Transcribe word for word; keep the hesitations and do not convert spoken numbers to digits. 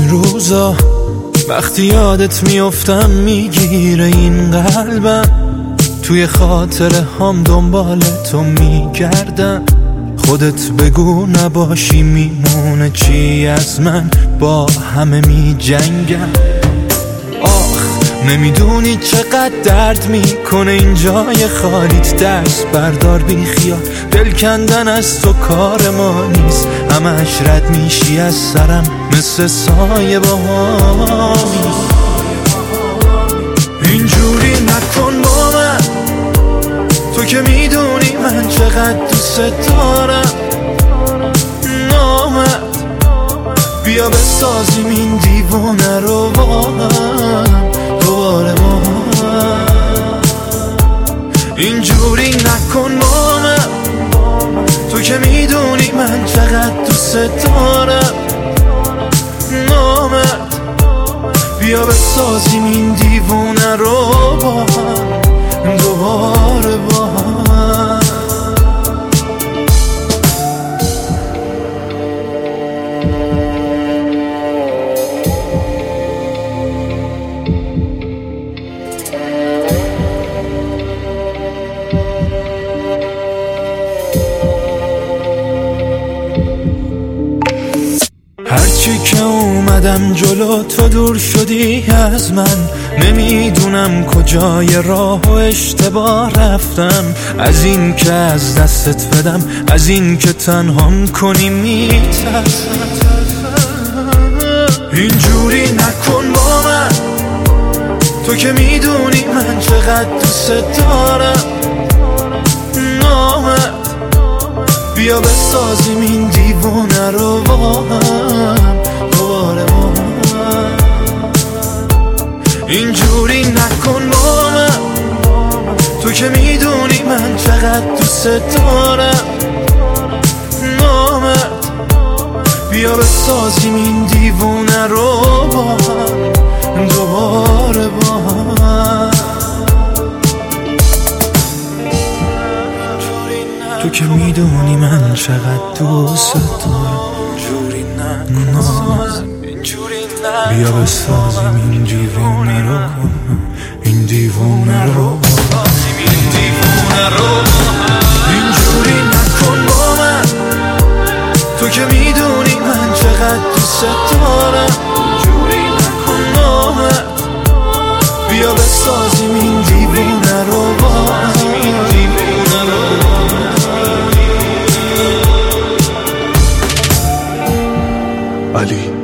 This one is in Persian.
این روزا وقتی یادت میافتم میگیره این قلبم، توی خاطره هم دنبال تو میگردم. خودت بگو نباشی میمونه چی از من، با همه میجنگم. آخ نمیدونی چقدر درد میکنه این جای خالیت، دست بردار بی خیال، دل کندن از تو کار ما نیست. همش رد میشی از سرم مثل سایه با هامی. اینجوری نکن با من، تو که میدونی من چقدر دوست دارم. نامد بیا بسازیم این دیوونه رو با هم دوباره با هم. اینجوری نکن با من، تو که میدونی من چقدر دوست دارم. نامد بیا بسازیم این دیوونه رو با هم دوباره با هم. هرچی که اومدم جلو تو دور شدی از من، نمیدونم کجای راه و اشتباه رفتم. از این که از دستت بدم، از این که تنهام کنی میترسم. اینجوری نکن با من، تو که میدونی من چقدر دوست دارم. نامد بیا بسازیم این دیوونه رو با هم دوباره با هم. اینجوری نکن با من، تو که میدونی من چقدر دوست دارم. نامد بیا بسازیم این دیوونه رو با هم دوباره با هم. تو که میدونی من چقدر دوست دارم. بیا بسازیم این دیوونه رو، این دیوونه رو، این دیوونه رو. اینجوری نکن با من، تو که میدونی من چقدر دوست دارم. اینجوری نکن با من، بیا بسازیم این دیوونه رو با هم. علی